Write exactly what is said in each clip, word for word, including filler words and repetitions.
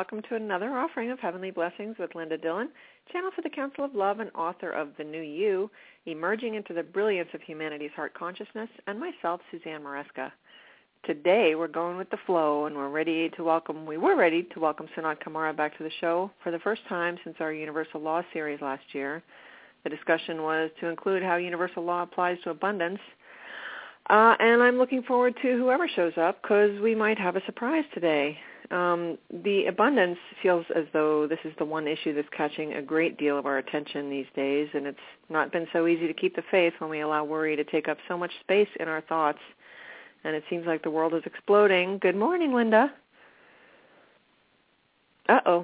welcome to another offering of Heavenly Blessings with Linda Dillon, channel for the Council of Love and author of The New You, Emerging into the Brilliance of Humanity's Heart Consciousness, and myself, Suzanne Maresca. Today we're going with the flow, and we're ready to welcome, we were ready to welcome Sanat Kumara back to the show for the first time since our Universal Law series last year. The discussion was to include how universal law applies to abundance. Uh, and I'm looking forward to whoever shows up because we might have a surprise today. Um, the abundance feels as though this is the one issue that's catching a great deal of our attention these days, and it's not been so easy to keep the faith when we allow worry to take up so much space in our thoughts. And it seems like the world is exploding. Good morning, Linda. Uh-oh.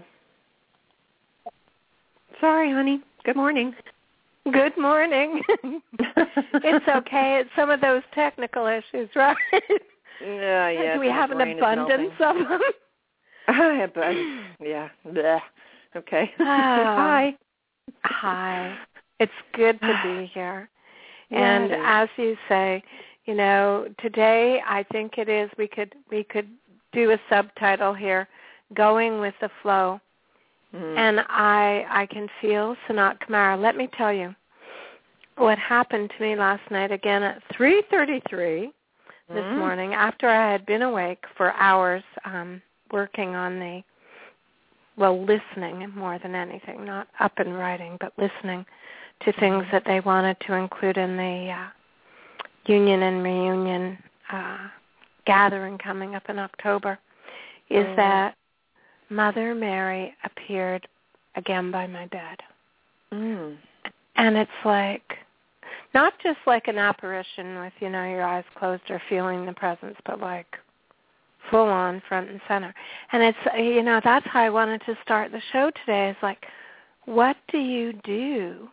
Sorry, honey. Good morning. Good morning. It's okay. It's some of those technical issues, right? Yeah, yeah. Do we have an abundance of them? Uh, yeah. Blech. Okay. Oh. Hi. Hi. It's good to be here. And yeah, as you say, you know, today I think it is we could we could do a subtitle here, Going with the Flow. Mm. And I I can feel Sanat Kumara. Let me tell you what happened to me last night again at three thirty-three this mm. morning after I had been awake for hours um, working on the, well, listening more than anything, not up and writing, but listening to things that they wanted to include in the uh, Union and Reunion uh, gathering coming up in October, is mm. that Mother Mary appeared again by my bed. Mm. And it's like, not just like an apparition with, you know, your eyes closed or feeling the presence, but like full on front and center. And it's, you know, that's how I wanted to start the show today. It's like, what do you do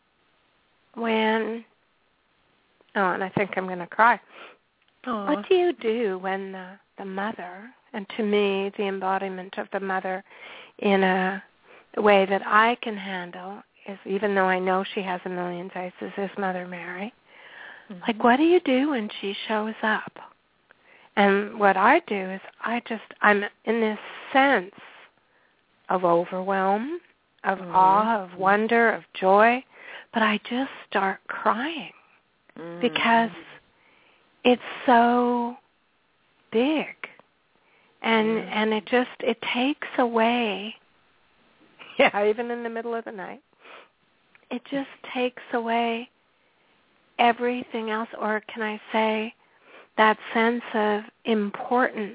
when, oh, and I think I'm going to cry. Aww. What do you do when the, the mother, and to me, the embodiment of the mother in a way that I can handle is, even though I know she has a million faces, is Mother Mary. Mm-hmm. Like, what do you do when she shows up? And what I do is I just, I'm in this sense of overwhelm, of mm-hmm. awe, of wonder, of joy, but I just start crying mm-hmm. because it's so big. And mm. and it just, it takes away, yeah, even in the middle of the night, it just takes away everything else, or can I say that sense of importance,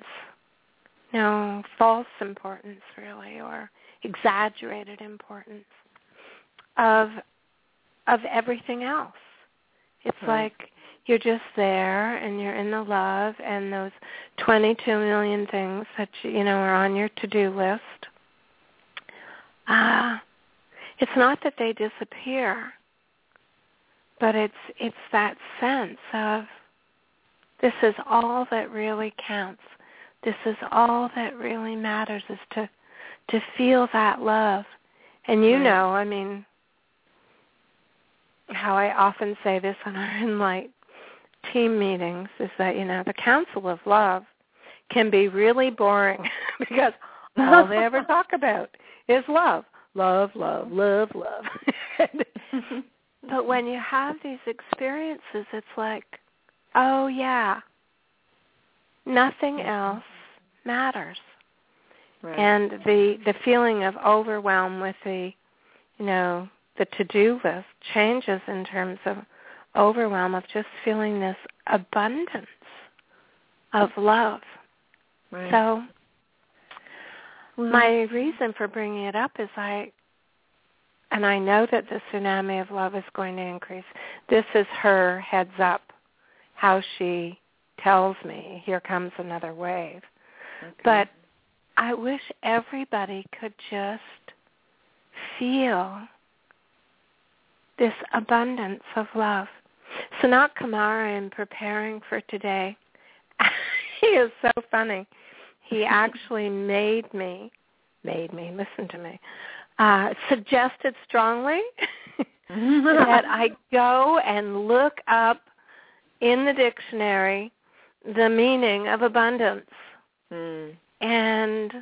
no, false importance really, or exaggerated importance of of everything else. It's right. like you're just there, and you're in the love, and those twenty-two million things that you, you know are on your to-do list. Ah, uh, it's not that they disappear, but it's it's that sense of this is all that really counts. This is all that really matters, is to to feel that love. And you right. know, I mean, how I often say this when I'm in like team meetings is that, you know, the Council of Love can be really boring because all they ever talk about is love, love, love, love, love. But when you have these experiences, it's like, oh, yeah, nothing else matters. Right. And the, the feeling of overwhelm with the, you know, the to-do list changes in terms of overwhelm of just feeling this abundance of love. Right. So well, my reason for bringing it up is I, and I know that the tsunami of love is going to increase. This is her heads up, how she tells me, here comes another wave. Okay. But I wish everybody could just feel this abundance of love. Sanat Kumara, in preparing for today, he is so funny. He actually made me, made me, listen to me, uh, suggested strongly that I go and look up in the dictionary the meaning of abundance. Mm. And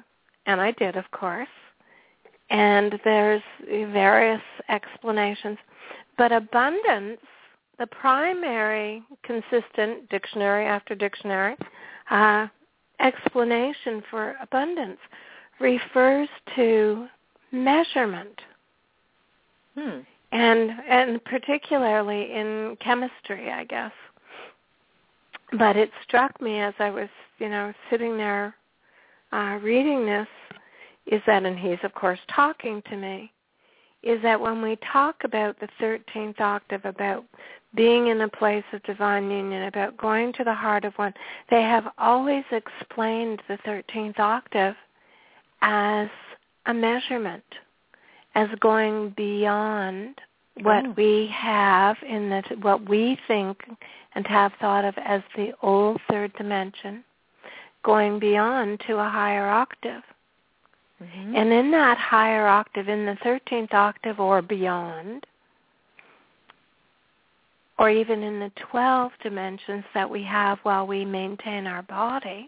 and I did, of course, and there's various explanations. But abundance, the primary consistent dictionary after dictionary uh, explanation for abundance refers to measurement. Hmm. And and particularly in chemistry, I guess. But it struck me as I was, you know, sitting there uh, reading this, is that, and he's, of course, talking to me, is that when we talk about the thirteenth octave, about being in a place of divine union, about going to the heart of one, they have always explained the thirteenth octave as a measurement, as going beyond what oh. we have in the, what we think and have thought of as the old third dimension, going beyond to a higher octave. Mm-hmm. And in that higher octave, in the thirteenth octave or beyond, or even in the twelve dimensions that we have while we maintain our body,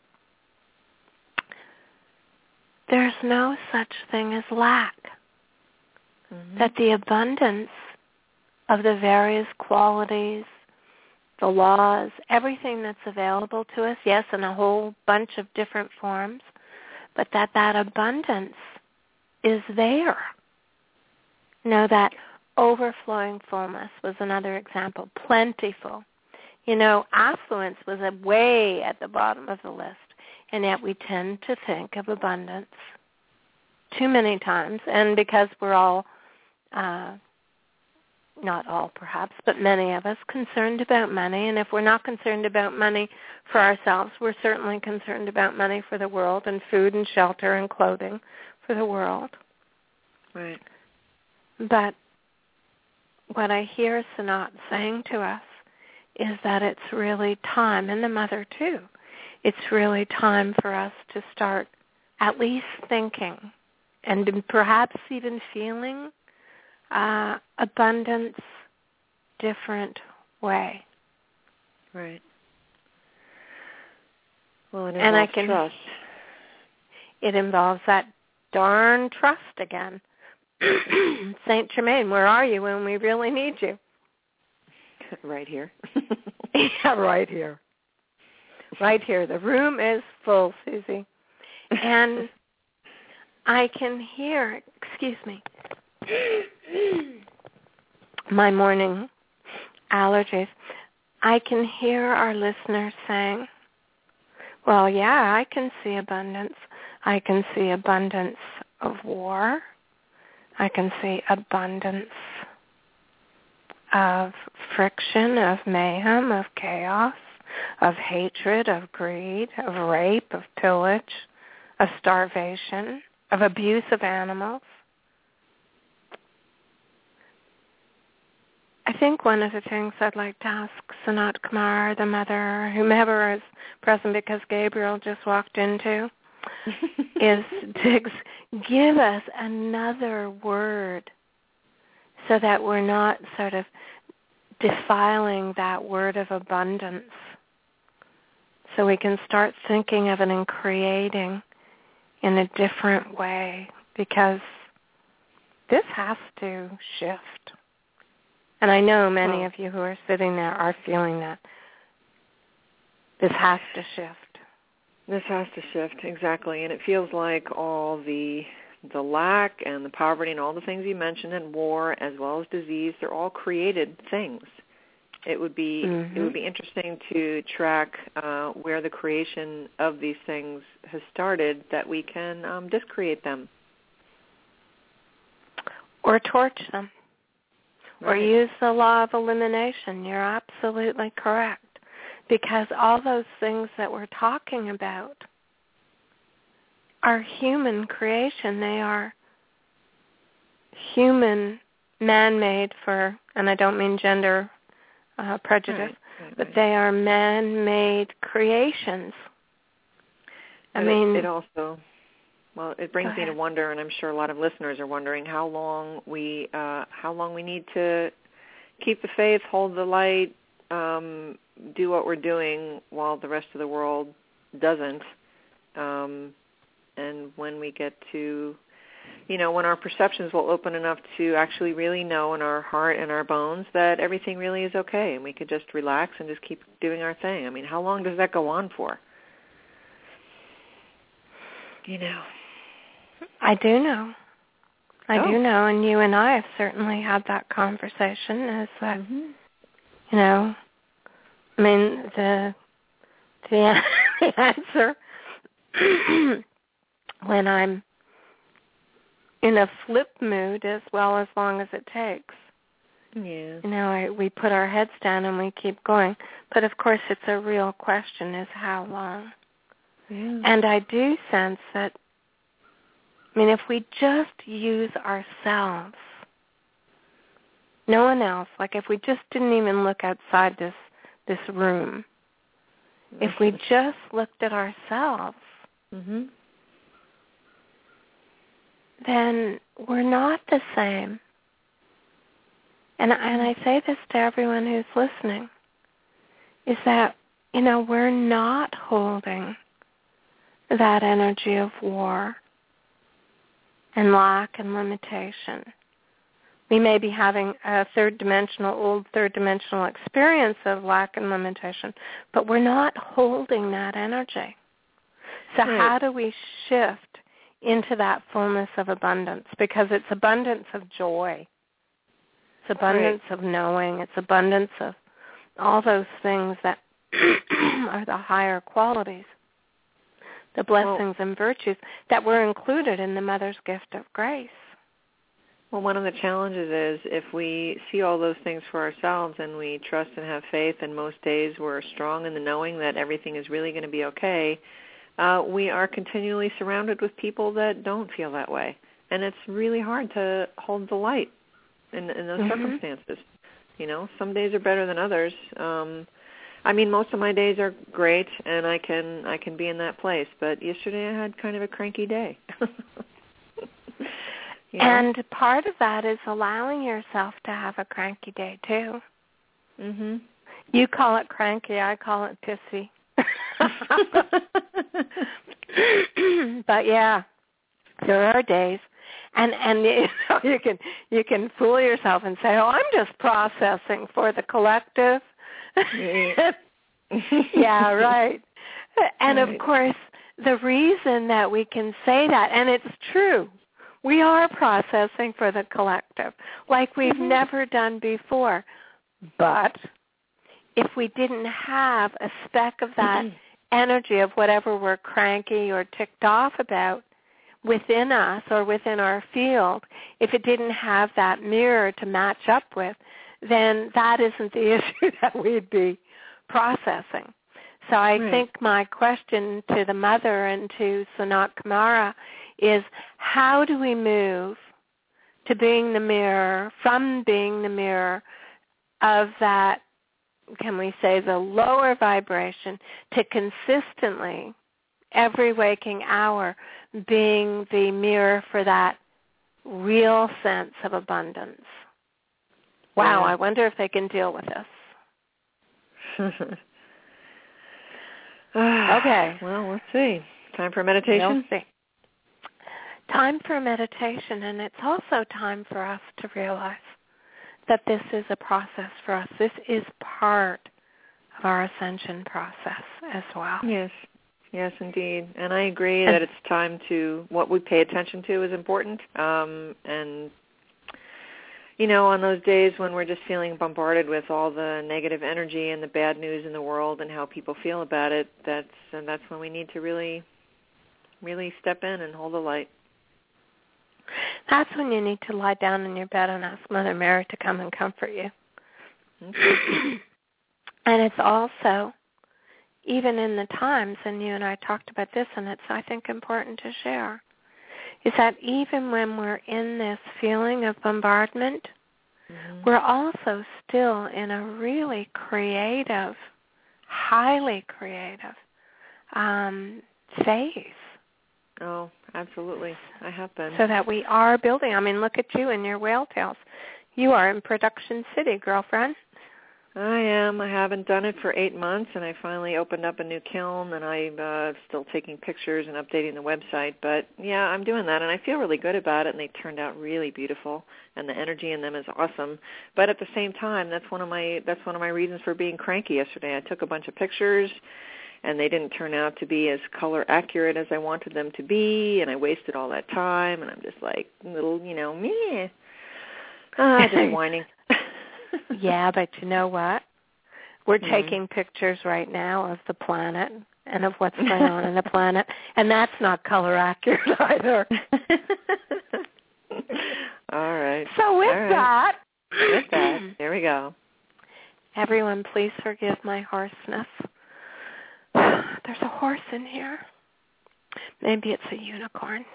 there's no such thing as lack. Mm-hmm. That the abundance of the various qualities, the laws, everything that's available to us, yes, in a whole bunch of different forms, but that that abundance is there. You know, that overflowing fullness was another example, plentiful. You know, affluence was a way at the bottom of the list, and yet we tend to think of abundance too many times, and because we're all Uh, not all perhaps, but many of us concerned about money. And if we're not concerned about money for ourselves, we're certainly concerned about money for the world and food and shelter and clothing for the world. Right. But what I hear Sanat saying to us is that it's really time, and the mother too, it's really time for us to start at least thinking and perhaps even feeling Uh, abundance different way. Right. Well, it and involves I can, trust. It involves that darn trust again. Saint Germain, where are you when we really need you? Right here. Yeah, right here. Right here. The room is full, Susie. And I can hear, excuse me, my morning allergies, I can hear our listeners saying, well, yeah, I can see abundance. I can see abundance of war. I can see abundance of friction, of mayhem, of chaos, of hatred, of greed, of rape, of pillage, of starvation, of abuse of animals. I think one of the things I'd like to ask Sanat Kumar, the mother, whomever is present because Gabriel just walked into, is to give us another word so that we're not sort of defiling that word of abundance. So we can start thinking of it and creating in a different way, because this has to shift. And I know many well, of you who are sitting there are feeling that. This has to shift. This has to shift, exactly. And it feels like all the the lack and the poverty and all the things you mentioned, and war as well as disease, they're all created things. It would be mm-hmm. it would be interesting to track uh, where the creation of these things has started, that we can um, discreate them. Or torch them. Right. Or use the law of elimination. You're absolutely correct. Because all those things that we're talking about are human creation. They are human, man-made for, and I don't mean gender uh, prejudice, right, right, but right. they are man-made creations. I and mean... It, it also... Well, it brings me to wonder, and I'm sure a lot of listeners are wondering how long we uh, how long we need to keep the faith, hold the light, um, do what we're doing while the rest of the world doesn't. Um, and when we get to, you know, when our perceptions will open enough to actually really know in our heart and our bones that everything really is okay, and we could just relax and just keep doing our thing. I mean, how long does that go on for? You know. I do know. I oh. do know, and you and I have certainly had that conversation. Is that, mm-hmm. you know, I mean, the the, the answer when I'm in a flip mood is, well, as long as it takes. Yeah. You know, I, we put our heads down and we keep going. But, of course, it's a real question is how long. Yeah. And I do sense that, I mean, if we just use ourselves, no one else, like if we just didn't even look outside this this room, if we just looked at ourselves, mm-hmm. then we're not the same. And, and I say this to everyone who's listening, is that, you know, we're not holding that energy of war and lack and limitation. We may be having a third-dimensional, old third-dimensional experience of lack and limitation, but we're not holding that energy. So right. how do we shift into that fullness of abundance? Because it's abundance of joy. It's abundance right. of knowing. It's abundance of all those things that are the higher qualities, the blessings well, and virtues that were included in the Mother's gift of grace. Well, one of the challenges is if we see all those things for ourselves and we trust and have faith, and most days we're strong in the knowing that everything is really going to be okay, uh, we are continually surrounded with people that don't feel that way. And it's really hard to hold the light in, in those mm-hmm. circumstances. You know, some days are better than others. Um, I mean, most of my days are great, and I can I can be in that place. But yesterday I had kind of a cranky day. You know? And part of that is allowing yourself to have a cranky day, too. Mhm. You call it cranky, I call it pissy. But, yeah, there are days. And and you know, you can you can fool yourself and say, oh, I'm just processing for the collective. Yeah, right. And, right. of course, the reason that we can say that, and it's true, we are processing for the collective like we've mm-hmm. never done before. But if we didn't have a speck of that mm-hmm. energy of whatever we're cranky or ticked off about within us or within our field, if it didn't have that mirror to match up with, then that isn't the issue that we'd be processing. So I right. think my question to the mother and to Sanat Kumara is, how do we move to being the mirror, from being the mirror of that, can we say, the lower vibration, to consistently, every waking hour, being the mirror for that real sense of abundance? Wow, yeah. I wonder if they can deal with this. Okay. Well, let's see. Time for meditation? We'll see. Time for meditation, and it's also time for us to realize that this is a process for us. This is part of our ascension process as well. Yes. Yes, indeed. And I agree that it's time to, what we pay attention to is important. Um, and, you know, on those days when we're just feeling bombarded with all the negative energy and the bad news in the world and how people feel about it, that's and that's when we need to really, really step in and hold the light. That's when you need to lie down in your bed and ask Mother Mary to come and comfort you. Okay. And it's also, even in the times, and you and I talked about this, and it's, I think, important to share, is that even when we're in this feeling of bombardment, mm-hmm. we're also still in a really creative, highly creative um, phase. Oh, absolutely. I have been. So that we are building. I mean, look at you and your whale tails. You are in Production City, girlfriend. I am. I haven't done it for eight months, and I finally opened up a new kiln, and I'm uh, still taking pictures and updating the website. But, yeah, I'm doing that, and I feel really good about it, and they turned out really beautiful, and the energy in them is awesome. But at the same time, that's one of my that's one of my reasons for being cranky yesterday. I took a bunch of pictures, and they didn't turn out to be as color accurate as I wanted them to be, and I wasted all that time, and I'm just like, little, you know, meh. Ah, just whining. Yeah, but you know what? We're mm. taking pictures right now of the planet and of what's going on in the planet, and that's not color accurate either. All right. So with All right. that, with that, there we go. Everyone, please forgive my hoarseness. There's a horse in here. Maybe it's a unicorn.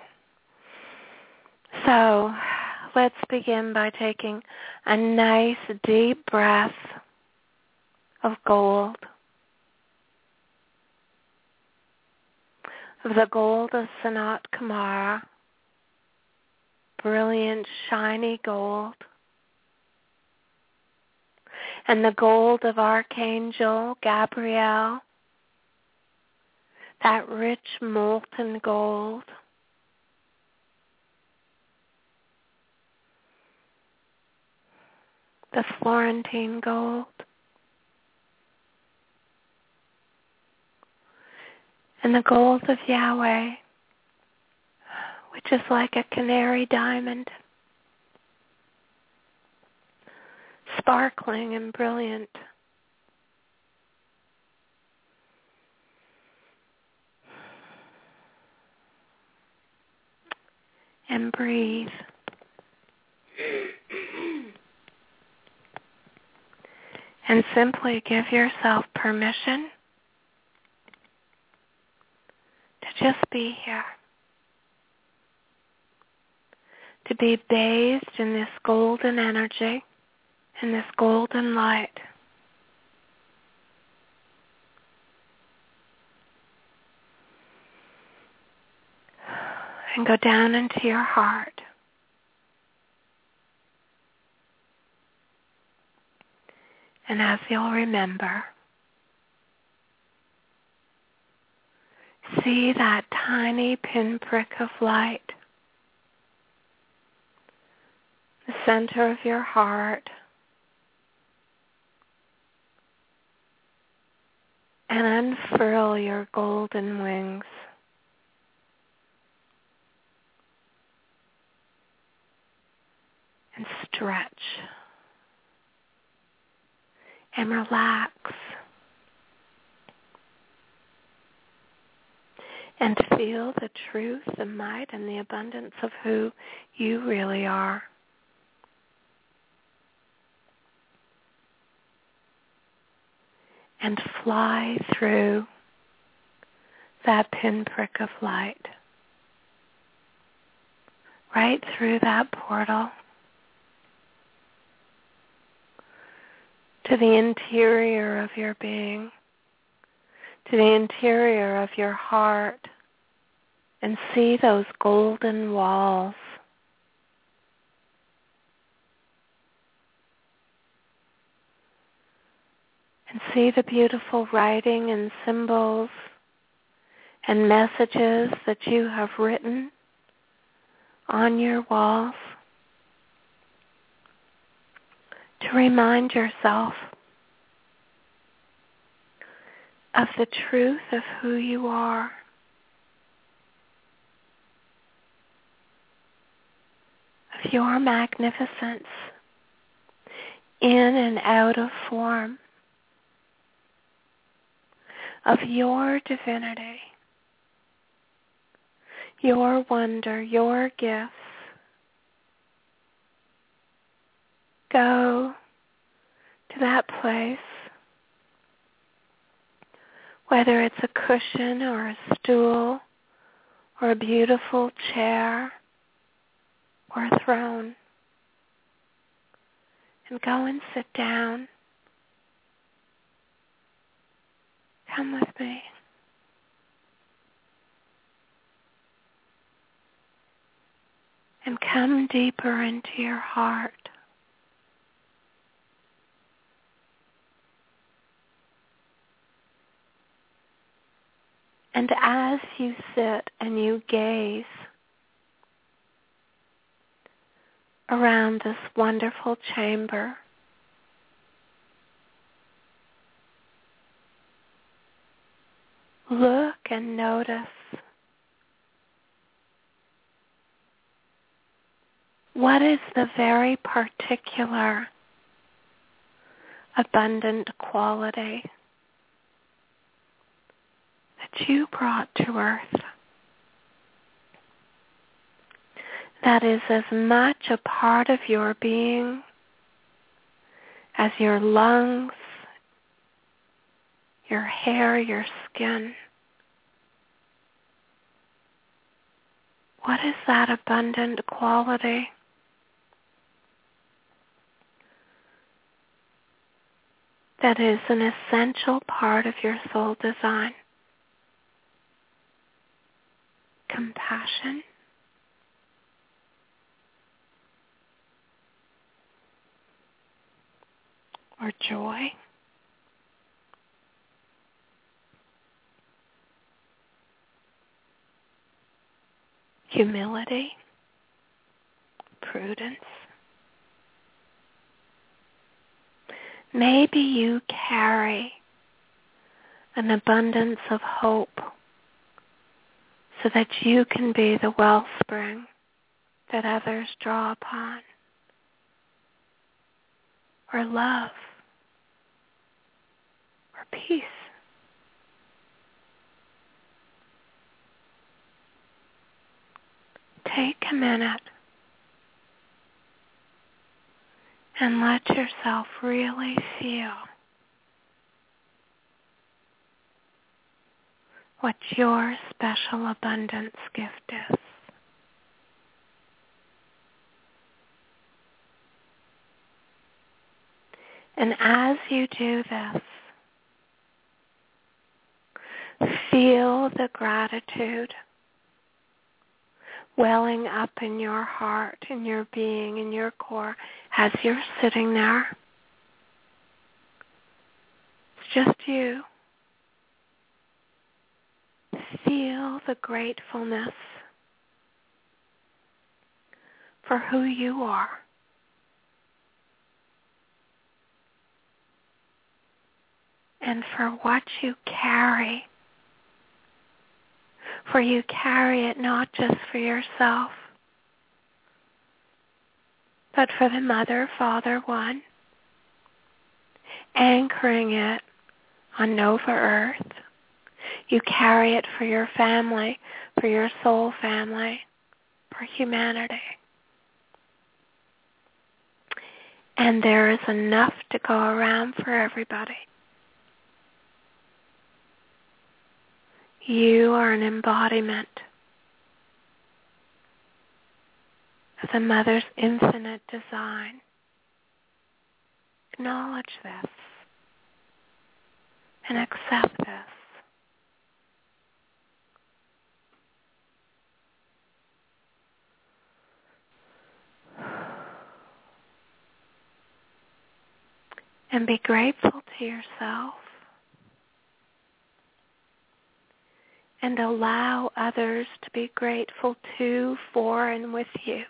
So let's begin by taking a nice deep breath of gold, of the gold of Sanat Kumara, brilliant, shiny gold, and the gold of Archangel Gabriel, that rich molten gold. The Florentine gold, and the gold of Yahweh, which is like a canary diamond, sparkling and brilliant. And breathe. And simply give yourself permission to just be here, to be bathed in this golden energy, in this golden light. And go down into your heart. And as you'll remember, see that tiny pinprick of light, the center of your heart, and unfurl your golden wings. And stretch. And relax. And feel the truth, the might, and the abundance of who you really are. And fly through that pinprick of light. Right through that portal. To the interior of your being, to the interior of your heart, and see those golden walls. And see the beautiful writing and symbols and messages that you have written on your walls. To remind yourself of the truth of who you are, of your magnificence in and out of form, of your divinity, your wonder, your gifts. Go to that place, whether it's a cushion or a stool or a beautiful chair or a throne, and go and sit down. Come with me. And come deeper into your heart. And as you sit and you gaze around this wonderful chamber, look and notice what is the very particular abundant quality that you brought to earth that is as much a part of your being as your lungs, your hair, your skin. What is that abundant quality? That is an essential part of your soul design. Compassion. Or joy. Humility. Prudence. Maybe you carry an abundance of hope so that you can be the wellspring that others draw upon. Or love. Or peace. Take a minute and let yourself really feel what your special abundance gift is. And as you do this, feel the gratitude welling up in your heart, in your being, in your core, as you're sitting there. It's just you. Feel the gratefulness for who you are. And for what you carry. For you carry it not just for yourself, but for the Mother, Father, One, anchoring it on Nova Earth. You carry it for your family, for your soul family, for humanity. And there is enough to go around for everybody. You are an embodiment of the Mother's infinite design. Acknowledge this and accept this. And be grateful to yourself. And allow others to be grateful to, for, and with you.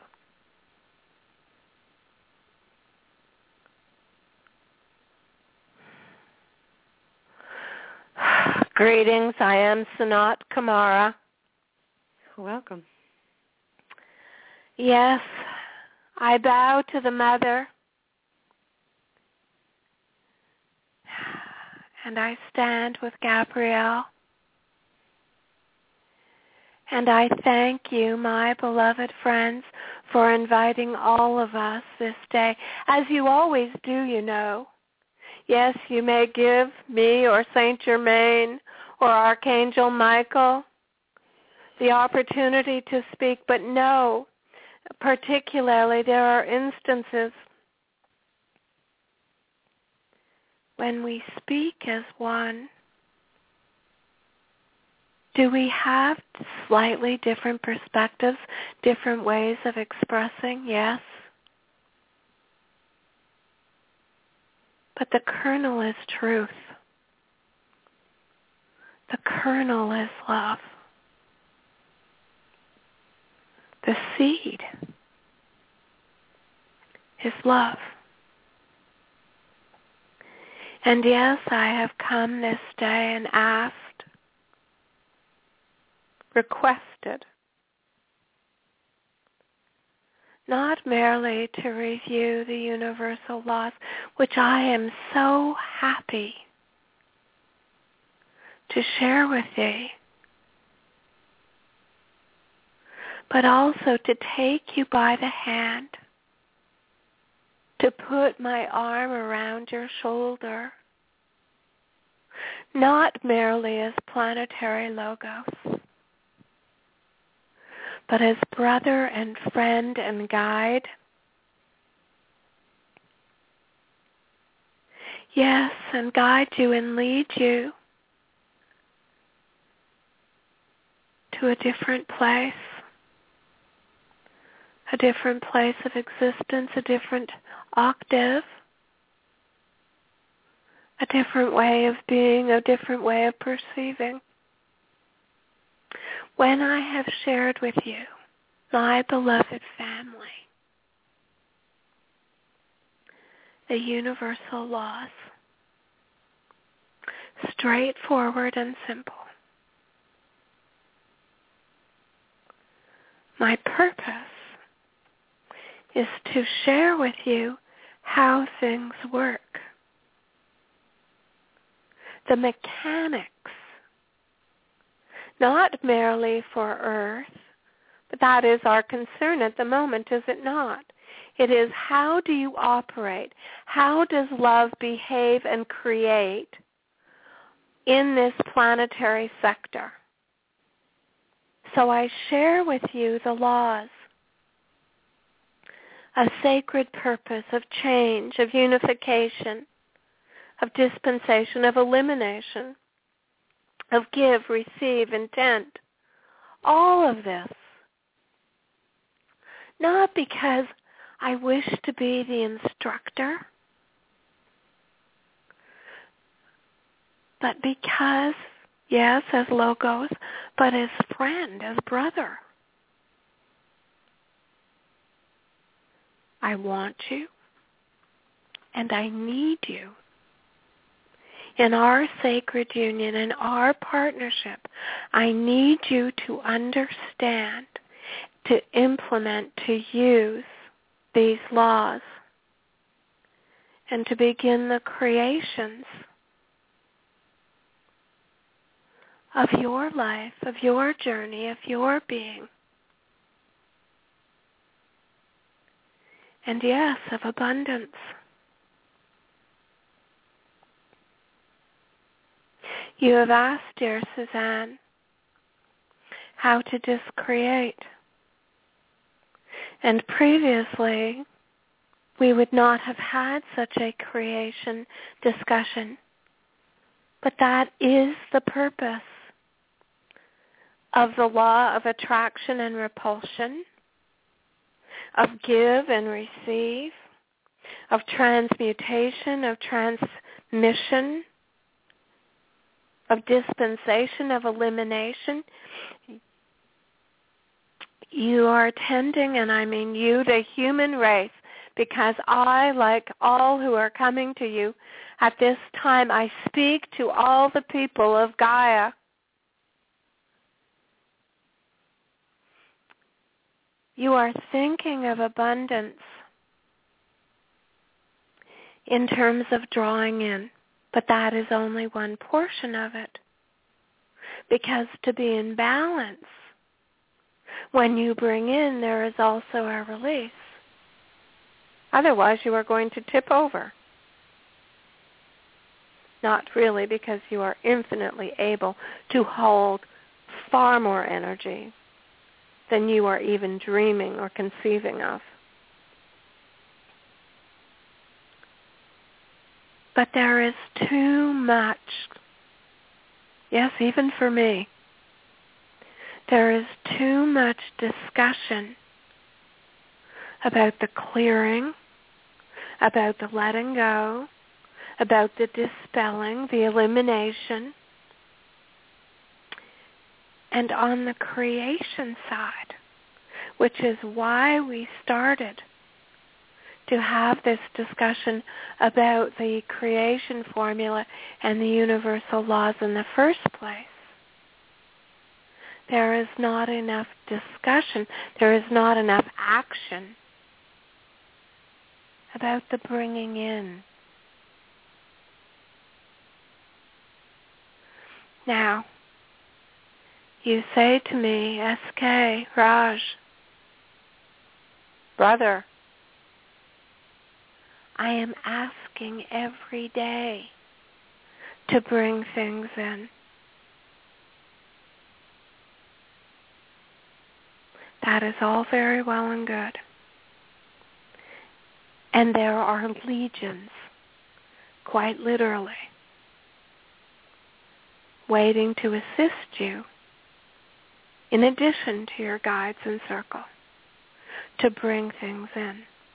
Greetings, I am Sanat Kumara. Welcome. Yes, I bow to the Mother. And I stand with Gabrielle. And I thank you, my beloved friends, for inviting all of us this day, as you always do, you know. Yes, you may give me or Saint Germain or Archangel Michael the opportunity to speak, but no, particularly there are instances when we speak as one. Do we have slightly different perspectives, different ways of expressing? Yes. But the kernel is truth. The kernel is love. The seed is love. And yes, I have come this day and asked, requested, not merely to review the universal laws, which I am so happy to share with thee, but also to take you by the hand, to put my arm around your shoulder, not merely as planetary logos, but as brother and friend and guide. Yes, and guide you and lead you to a different place, a different place of existence, a different octave, a different way of being, a different way of perceiving. When I have shared with you, my beloved family, the universal laws, straightforward and simple, my purpose is to share with you how things work, the mechanics, not merely for Earth, but that is our concern at the moment, is it not? It is, how do you operate? How does love behave and create in this planetary sector? So I share with you the laws, a sacred purpose of change, of unification, of dispensation, of elimination, of give, receive, intent. All of this. Not because I wish to be the instructor, but because, yes, as logos, but as friend, as brother. I want you, and I need you. In our sacred union, in our partnership, I need you to understand, to implement, to use these laws, and to begin the creations of your life, of your journey, of your being. And yes, of abundance. You have asked, dear Suzanne, how to discreate. And previously, we would not have had such a creation discussion. But that is the purpose of the law of attraction and repulsion, of give and receive, of transmutation, of transmission, of dispensation, of elimination. You are attending, and I mean you, the human race, because I, like all who are coming to you at this time, I speak to all the people of Gaia. You are thinking of abundance in terms of drawing in, but that is only one portion of it. Because to be in balance, when you bring in, there is also a release. Otherwise, you are going to tip over. Not really, because you are infinitely able to hold far more energy than you are even dreaming or conceiving of. But there is too much, yes, even for me, there is too much discussion about the clearing, about the letting go, about the dispelling, the elimination, and on the creation side, which is why we started to have this discussion about the creation formula and the universal laws in the first place. There is not enough discussion, there is not enough action about the bringing in. Now, you say to me, S K, Raj, brother, I am asking every day to bring things in. That is all very well and good. And there are legions, quite literally, waiting to assist you, in addition to your guides and circle, to bring things in.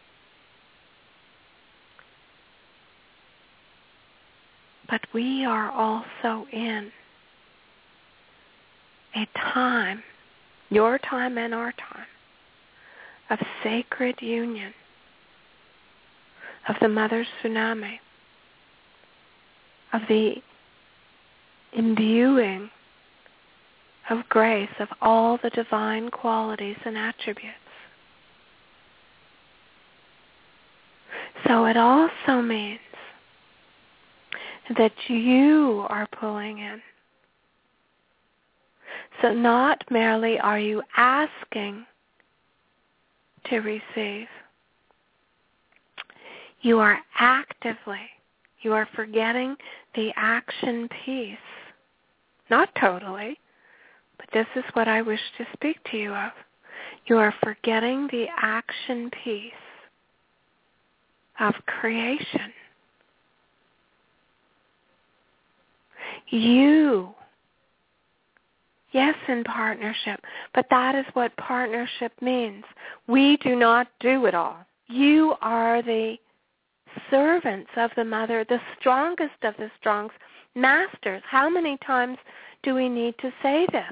But we are also in a time, your time and our time, of sacred union, of the Mother's tsunami, of the imbuing of grace of all the divine qualities and attributes. So it also means that you are pulling in. So not merely are you asking to receive, you are actively, you are forgetting the action piece. Not totally, but this is what I wish to speak to you of. You are forgetting the action piece of creation. You, yes, in partnership, but that is what partnership means. We do not do it all. You are the servants of the Mother, the strongest of the strongs, masters. How many times do we need to say this?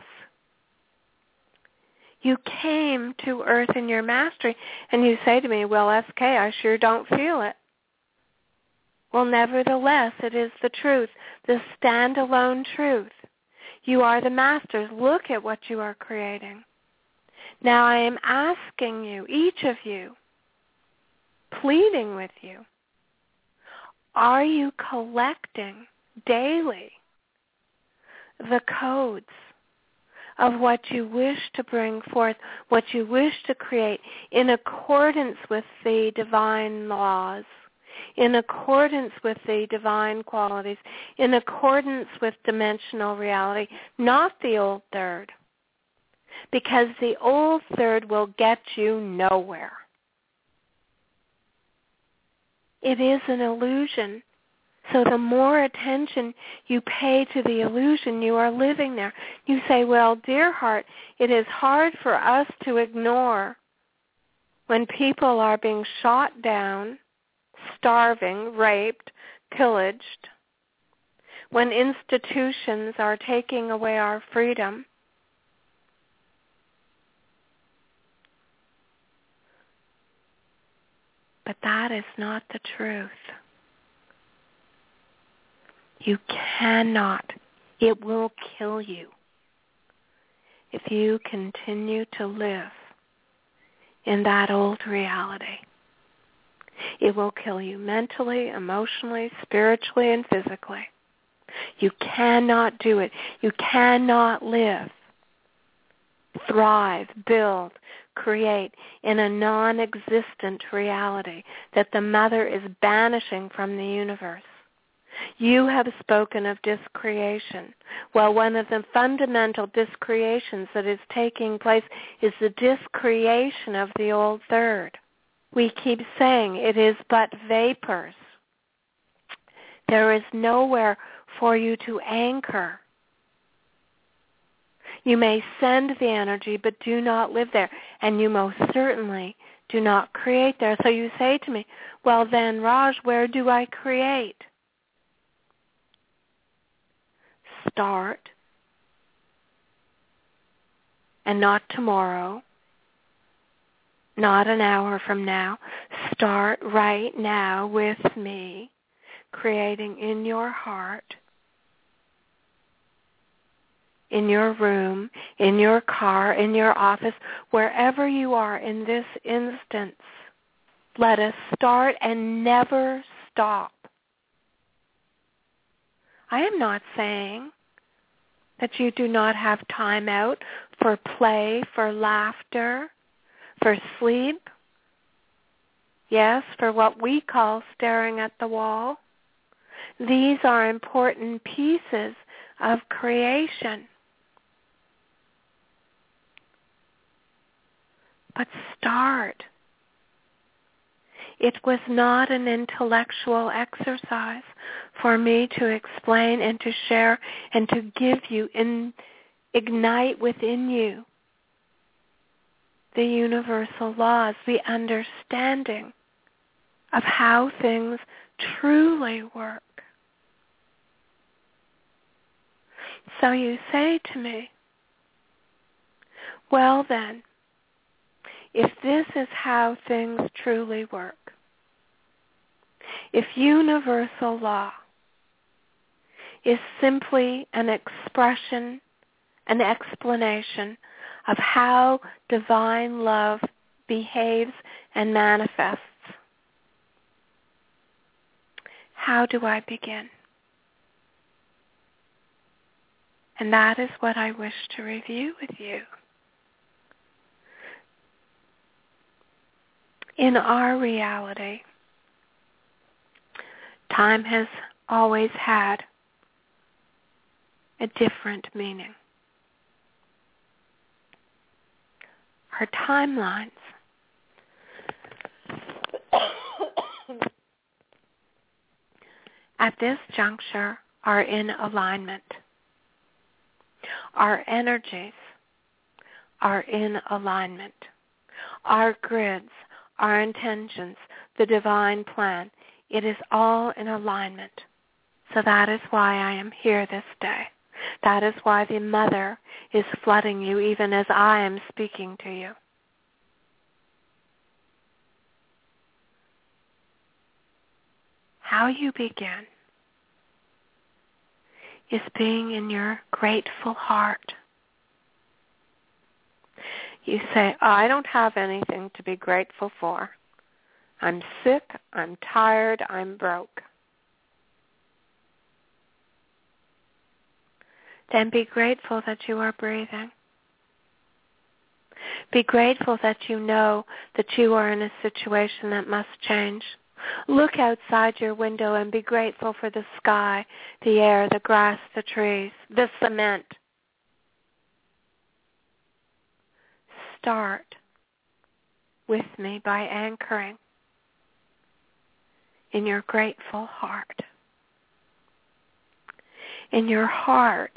You came to earth in your mastery, and you say to me, well, S K, I sure don't feel it. Well, nevertheless, it is the truth, the standalone truth. You are the masters. Look at what you are creating. Now I am asking you, each of you, pleading with you, are you collecting daily the codes of what you wish to bring forth, what you wish to create in accordance with the divine laws, in accordance with the divine qualities, in accordance with dimensional reality, not the old third, because the old third will get you nowhere. It is an illusion. So the more attention you pay to the illusion, you are living there. You say, well, dear heart, it is hard for us to ignore when people are being shot down, starving, raped, pillaged, when institutions are taking away our freedom. But that is not the truth. You cannot, it will kill you if you continue to live in that old reality. It will kill you mentally, emotionally, spiritually, and physically. You cannot do it. You cannot live, thrive, build, create in a non-existent reality that the Mother is banishing from the universe. You have spoken of discreation. Well, one of the fundamental discreations that is taking place is the discreation of the old third. We keep saying it is but vapors. There is nowhere for you to anchor. You may send the energy, but do not live there. And you most certainly do not create there. So you say to me, well then, Raj, where do I create? Start and not tomorrow, not an hour from now. Start right now with me, creating in your heart, in your room, in your car, in your office, wherever you are in this instance. Let us start and never stop. I am not saying that you do not have time out for play, for laughter, for sleep. Yes, for what we call staring at the wall. These are important pieces of creation. But start. It was not an intellectual exercise for me to explain and to share and to give you, and ignite within you the universal laws, the understanding of how things truly work. So you say to me, well then, if this is how things truly work, if universal law is simply an expression, an explanation of how divine love behaves and manifests, how do I begin? And that is what I wish to review with you. In our reality, time has always had a different meaning. Our timelines at this juncture are in alignment. Our energies are in alignment. Our grids, our intentions, the divine plan, it is all in alignment. So that is why I am here this day. That is why the Mother is flooding you even as I am speaking to you. How you begin is being in your grateful heart. You say, I don't have anything to be grateful for. I'm sick, I'm tired, I'm broke. Then be grateful that you are breathing. Be grateful that you know that you are in a situation that must change. Look outside your window and be grateful for the sky, the air, the grass, the trees, the cement. Start with me by anchoring in your grateful heart. In your heart.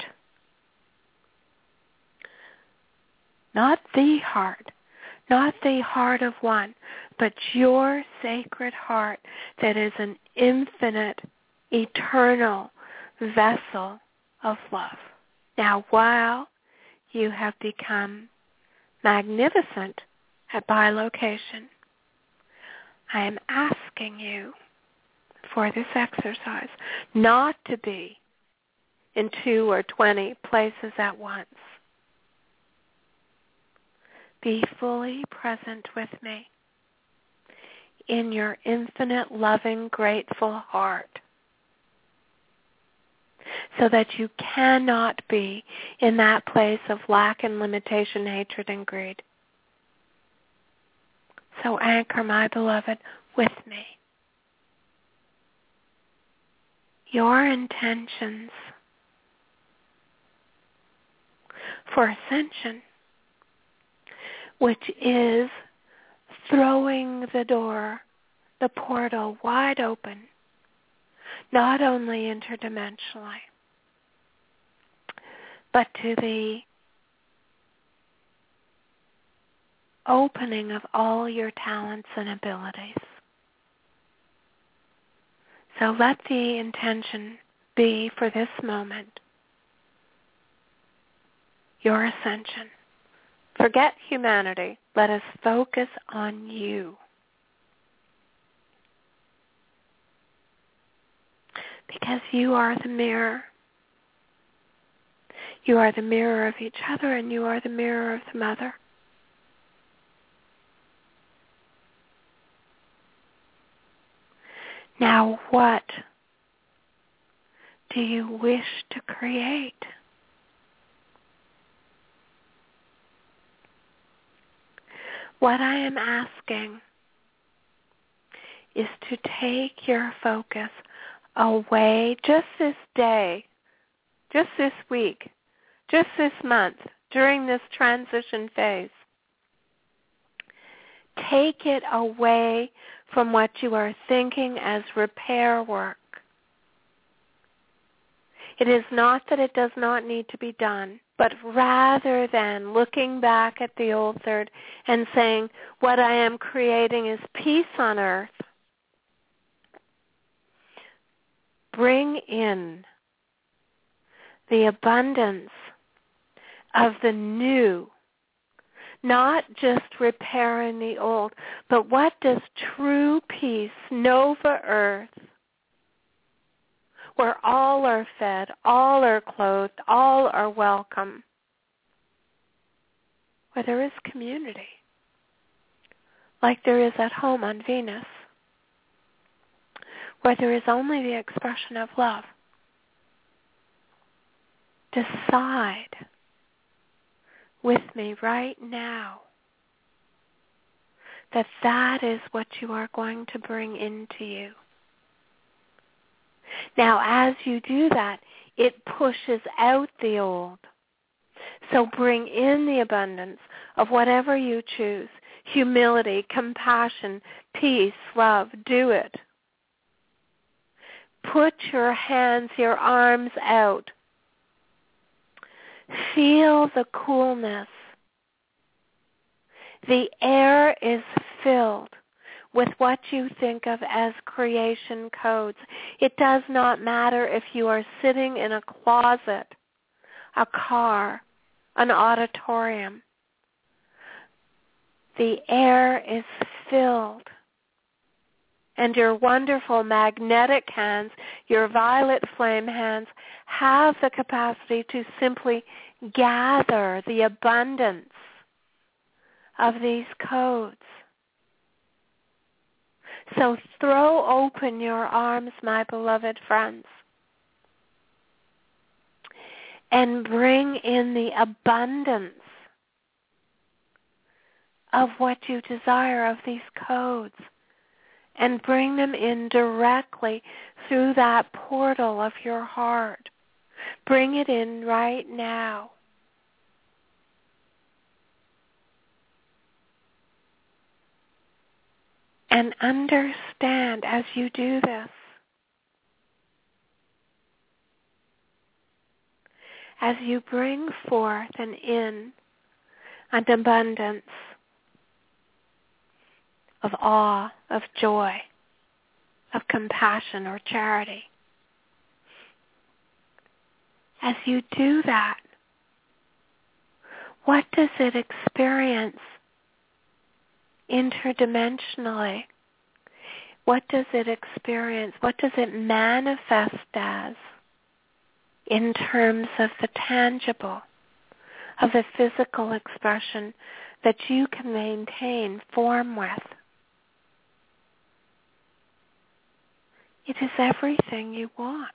Not the heart, not the heart of one, but your sacred heart that is an infinite, eternal vessel of love. Now, while you have become magnificent at bilocation, I am asking you for this exercise not to be in two or twenty places at once. Be fully present with me in your infinite, loving, grateful heart, so that you cannot be in that place of lack and limitation, hatred and greed. So anchor, my beloved, with me. Your intentions for ascension, which is throwing the door, the portal wide open, not only interdimensionally, but to the opening of all your talents and abilities. So let the intention be for this moment your ascension, Forget humanity. Let us focus on you. Because you are the mirror. You are the mirror of each other, and you are the mirror of the Mother. Now what do you wish to create? What I am asking is to take your focus away just this day, just this week, just this month, during this transition phase. Take it away from what you are thinking as repair work. It is not that it does not need to be done, but rather than looking back at the old third and saying, what I am creating is peace on earth, bring in the abundance of the new, not just repairing the old, but what does true peace, Nova Earth, where all are fed, all are clothed, all are welcome, where there is community, like there is at home on Venus, where there is only the expression of love. Decide with me right now that that is what you are going to bring into you. Now, as you do that, it pushes out the old. So bring in the abundance of whatever you choose. Humility, compassion, peace, love. Do it. Put your hands, your arms out. Feel the coolness. The air is filled with what you think of as creation codes. It does not matter if you are sitting in a closet, a car, an auditorium. The air is filled. And your wonderful magnetic hands, your violet flame hands, have the capacity to simply gather the abundance of these codes. So throw open your arms, my beloved friends, and bring in the abundance of what you desire of these codes, and bring them in directly through that portal of your heart. Bring it in right now. And understand as you do this, as you bring forth and in an abundance of awe, of joy, of compassion or charity. As you do that, what does it experience interdimensionally? What does it experience? What does it manifest as in terms of the tangible, of the physical expression that you can maintain form with? It is everything you want.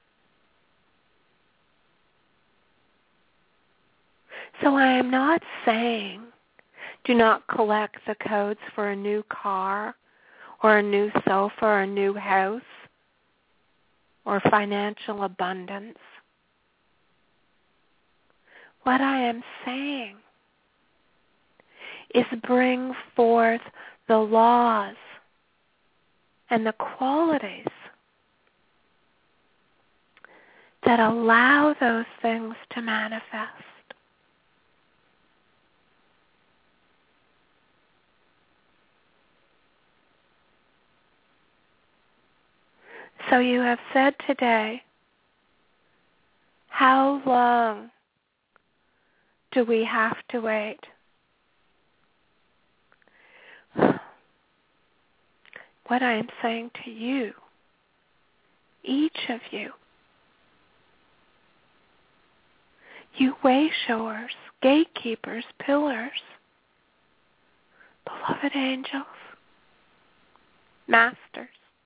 So I am not saying do not collect the codes for a new car or a new sofa or a new house or financial abundance. What I am saying is bring forth the laws and the qualities that allow those things to manifest. So you have said today, how long do we have to wait? what I am saying to you, each of you. You way showers, gatekeepers, pillars, beloved angels, masters.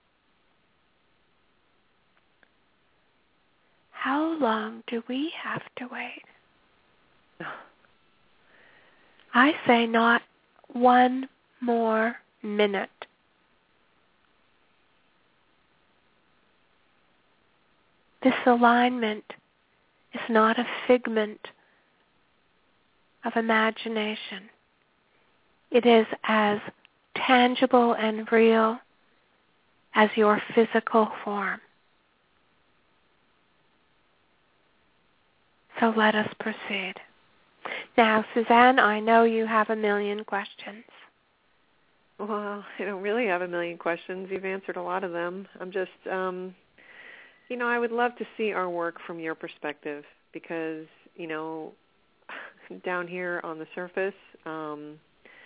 How long do we have to wait? I say not one more minute. This alignment is not a figment of imagination. It is as tangible and real as your physical form. So let us proceed. Now, Suzanne, I know you have a million questions. Well, I don't really have a million questions. You've answered a lot of them. I'm just, um, you know, I would love to see our work from your perspective because, you know, down here on the surface, um,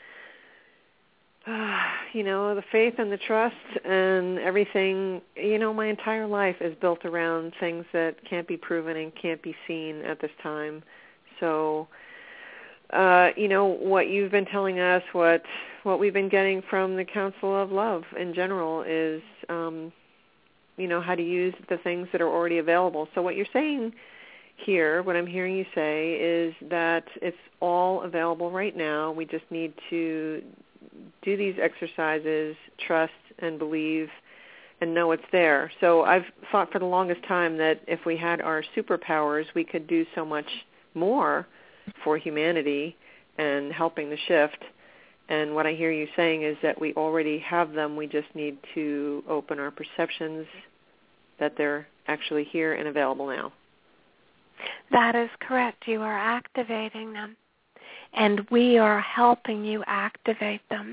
uh, you know, the faith and the trust and everything, you know, my entire life is built around things that can't be proven and can't be seen at this time. So, uh, you know, what you've been telling us, what what we've been getting from the Council of Love in general is, um, you know, how to use the things that are already available. So what you're saying here, what I'm hearing you say, is that it's all available right now. We just need to do these exercises, trust and believe, and know it's there. So I've thought for the longest time that if we had our superpowers, we could do so much more for humanity and helping the shift. And what I hear you saying is that we already have them. We just need to open our perceptions that they're actually here and available now. That is correct. You are activating them. And we are helping you activate them.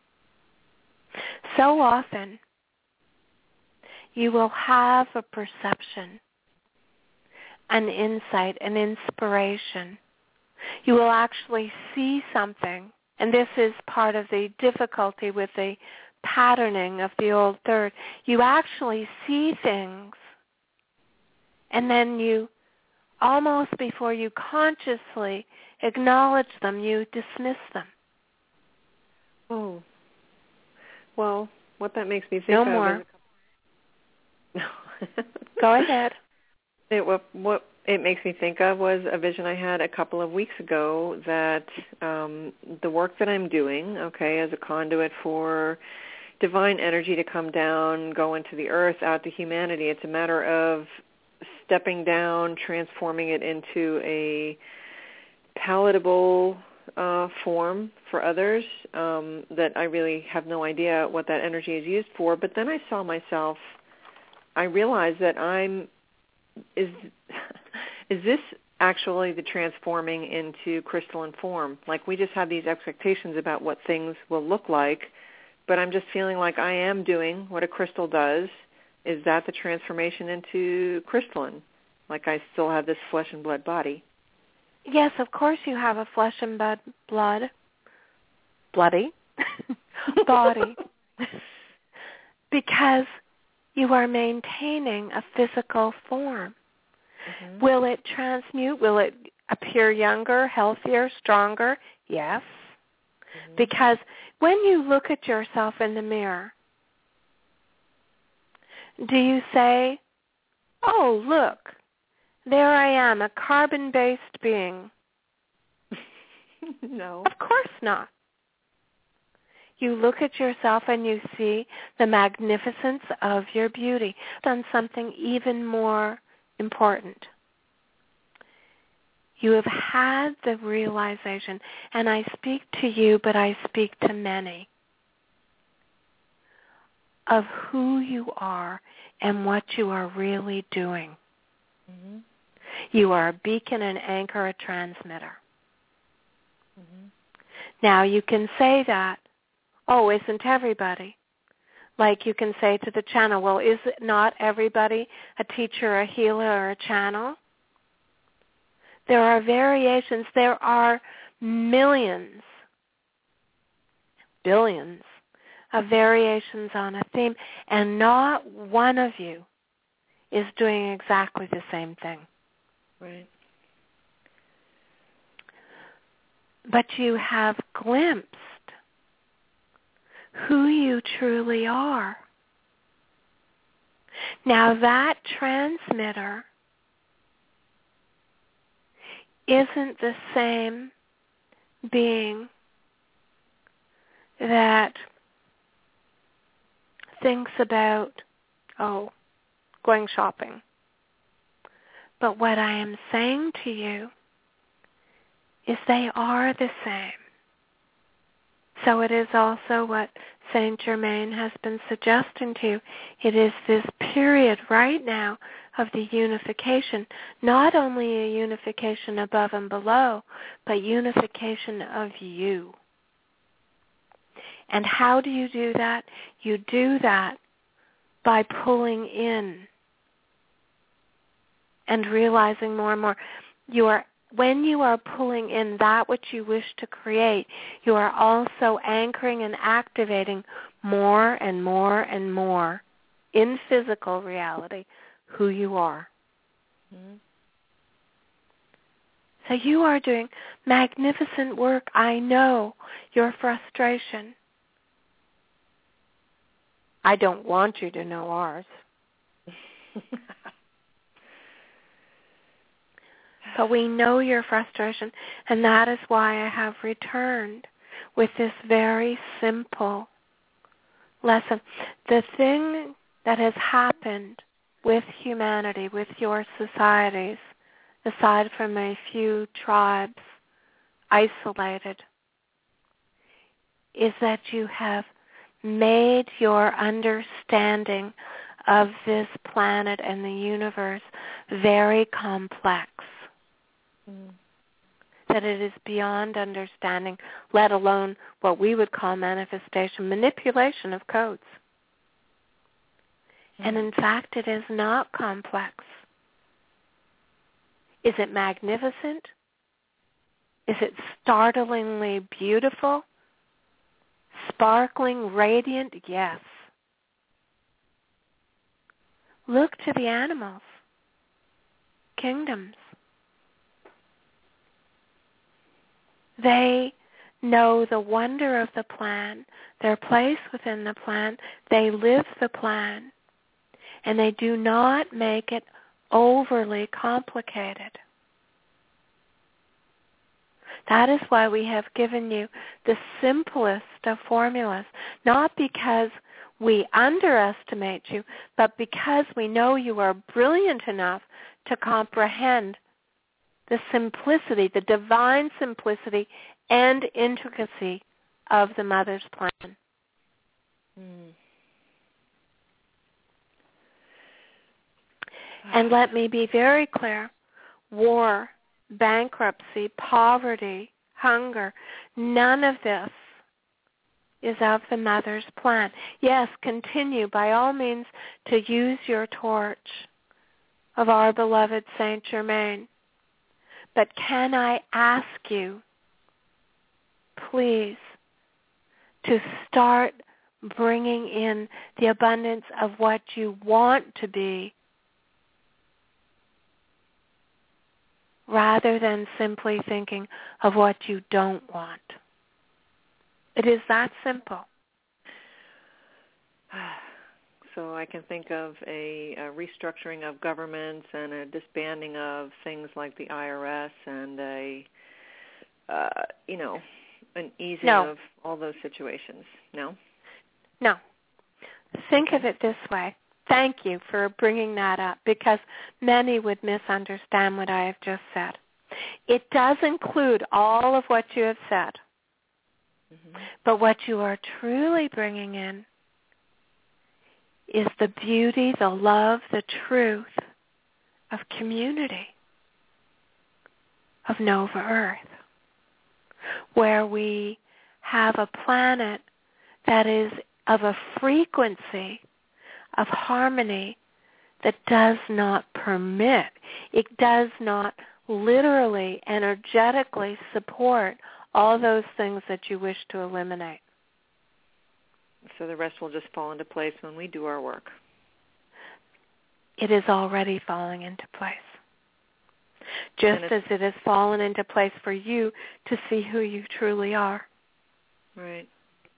So often, you will have a perception, an insight, an inspiration. You will actually see something, and this is part of the difficulty with the patterning of the old third. You actually see things, and then you, almost before you consciously acknowledge them, you dismiss them. Oh. Well, what that makes me think no of... No more. Is... Go ahead. It, what, what it makes me think of was a vision I had a couple of weeks ago that um, the work that I'm doing, okay, as a conduit for divine energy to come down, go into the earth, out to humanity, it's a matter of stepping down, transforming it into a palatable uh, form for others um, that I really have no idea what that energy is used for. But then I saw myself, I realized that I'm, is is this actually the transforming into crystalline form? Like we just have these expectations about what things will look like, but I'm just feeling like I am doing what a crystal does. Is that the transformation into crystalline? Like I still have this flesh and blood body. Yes, of course you have a flesh and blood, blood, bloody body, because you are maintaining a physical form. Mm-hmm. Will it transmute? Will it appear younger, healthier, stronger? Yes. Mm-hmm. Because when you look at yourself in the mirror, do you say, oh, look, there I am, a carbon-based being? No. Of course not. You look at yourself and you see the magnificence of your beauty. Done something even more important. You have had the realization, and I speak to you, but I speak to many, of who you are and what you are really doing. Mm-hmm. You are a beacon, an anchor, a transmitter. Mm-hmm. Now you can say that, oh, isn't everybody? Like you can say to the channel, well, is it not everybody a teacher, a healer, or a channel? There are variations. There are millions, billions of variations on a theme, and not one of you is doing exactly the same thing. Right. But you have glimpsed who you truly are. Now that transmitter isn't the same being that thinks about, oh, going shopping. But what I am saying to you is they are the same. So it is also what Saint Germain has been suggesting to you. It is this period right now of the unification, not only a unification above and below, but unification of you. And how do you do that? You do that by pulling in and realizing more and more. You are, when you are pulling in that which you wish to create, you are also anchoring and activating more and more and more in physical reality who you are. Mm-hmm. So you are doing magnificent work. I know your frustration. I don't want you to know ours. But we know your frustration, and that is why I have returned with this very simple lesson. The thing that has happened with humanity, with your societies, aside from a few tribes isolated, is that you have made your understanding of this planet and the universe very complex. Mm. That it is beyond understanding, let alone what we would call manifestation, manipulation of codes. Mm. And in fact, it is not complex. Is it magnificent? Is it startlingly beautiful? Sparkling, radiant? Yes. Look to the animals, kingdoms. They know the wonder of the plan, their place within the plan. They live the plan, and they do not make it overly complicated. That is why we have given you the simplest of formulas, not because we underestimate you, but because we know you are brilliant enough to comprehend the simplicity, the divine simplicity and intricacy of the Mother's plan. Mm. And let me be very clear. War, bankruptcy, poverty, hunger, none of this is of the Mother's plan. Yes, continue by all means to use your torch of our beloved Saint Germain. But can I ask you, please, to start bringing in the abundance of what you want to be, rather than simply thinking of what you don't want. It is that simple. So I can think of a, a restructuring of governments and a disbanding of things like the I R S and a, uh, you know, an easing no. of all those situations. No? No. Think of it this way. Thank you for bringing that up, because many would misunderstand what I have just said. It does include all of what you have said. Mm-hmm. But what you are truly bringing in is the beauty, the love, the truth of community, of Nova Earth, where we have a planet that is of a frequency of harmony that does not permit, it does not literally, energetically support all those things that you wish to eliminate. So the rest will just fall into place when we do our work. It is already falling into place. Just as it has fallen into place for you to see who you truly are. Right.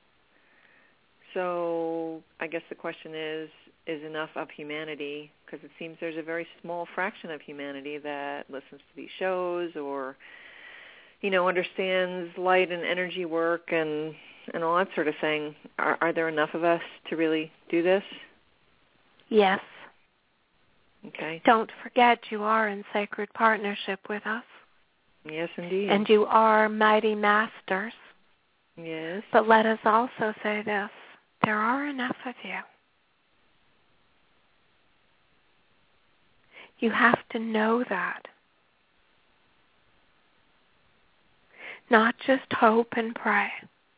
So I guess the question is, is enough of humanity, because it seems there's a very small fraction of humanity that listens to these shows or, you know, understands light and energy work and, and all that sort of thing. Are, are there enough of us to really do this? Yes. Okay. Don't forget you are in sacred partnership with us. Yes, indeed. And you are mighty masters. Yes. But let us also say this. There are enough of you. You have to know that. Not just hope and pray,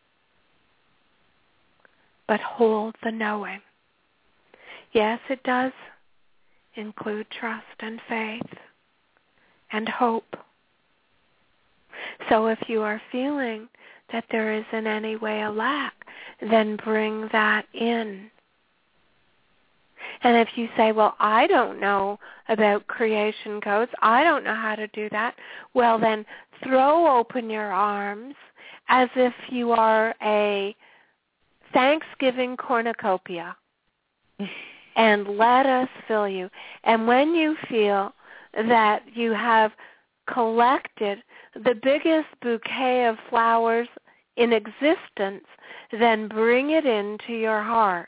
but hold the knowing. Yes, it does include trust and faith and hope. So if you are feeling that there is in any way a lack, then bring that in. And if you say, well, I don't know about creation codes, I don't know how to do that, well, then throw open your arms as if you are a Thanksgiving cornucopia and let us fill you. And when you feel that you have collected the biggest bouquet of flowers in existence, then bring it into your heart.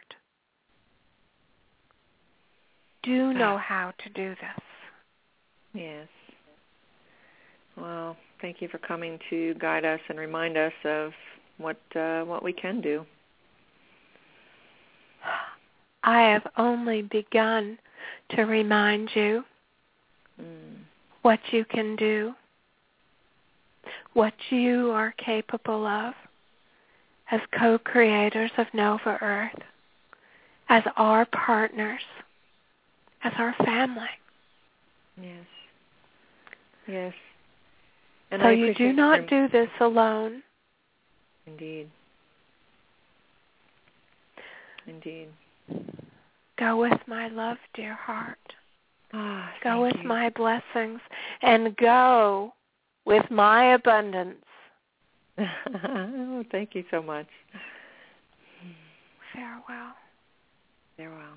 Do know how to do this. Yes. Well, thank you for coming to guide us and remind us of what uh, what we can do. I have only begun to remind you mm. what you can do, what you are capable of as co-creators of Nova Earth, as our partners, as our family. Yes. Yes. And so I you do not rem- do this alone. Indeed. Indeed. Go with my love, dear heart. Oh, go with you. my blessings, and go with my abundance. Oh, thank you so much. Farewell. Farewell.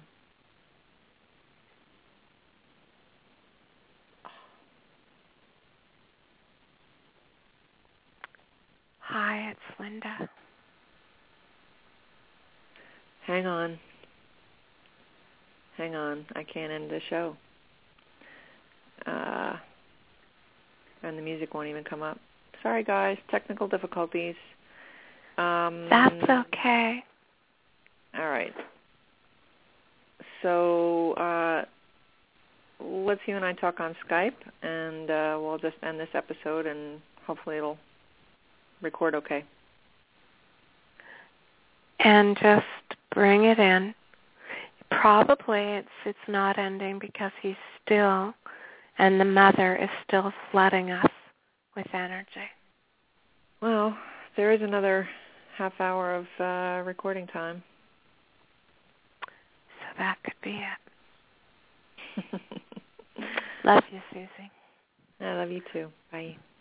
Hi, it's Linda. Hang on. Hang on. I can't end the show. Uh, and the music won't even come up. Sorry, guys. Technical difficulties. Um, That's okay. All right. So uh, let's you and I talk on Skype, and uh, we'll just end this episode, and hopefully it'll record okay. And just bring it in. Probably it's it's not ending because he's still, and the mother is still flooding us with energy. Well, there is another half hour of uh, recording time. So that could be it. Love you, Susie. I love you too. Bye.